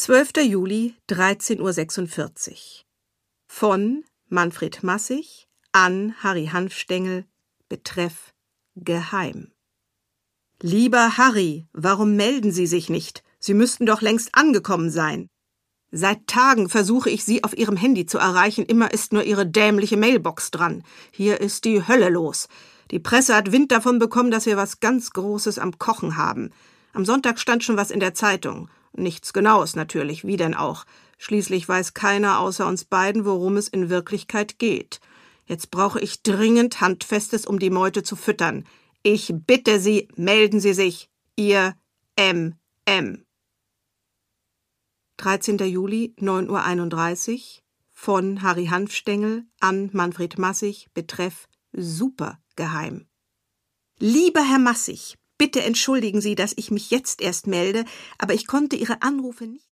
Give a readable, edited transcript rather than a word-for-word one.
12. Juli, 13:46 Uhr. Von Manfred Massig an Harry Hanfstengel, betreff geheim. Lieber Harry, warum melden Sie sich nicht? Sie müssten doch längst angekommen sein. Seit Tagen versuche ich Sie auf Ihrem Handy zu erreichen, immer ist nur Ihre dämliche Mailbox dran. Hier ist die Hölle los. Die Presse hat Wind davon bekommen, dass wir was ganz Großes am Kochen haben. Am Sonntag stand schon was in der Zeitung. Nichts Genaues natürlich, wie denn auch. Schließlich weiß keiner außer uns beiden, worum es in Wirklichkeit geht. Jetzt brauche ich dringend Handfestes, um die Meute zu füttern. Ich bitte Sie, melden Sie sich. Ihr M.M. 13. Juli, 9:31 Uhr. Von Harry Hanfstengel an Manfred Massig, betreff supergeheim. Lieber Herr Massig, bitte entschuldigen Sie, dass ich mich jetzt erst melde, aber ich konnte Ihre Anrufe nicht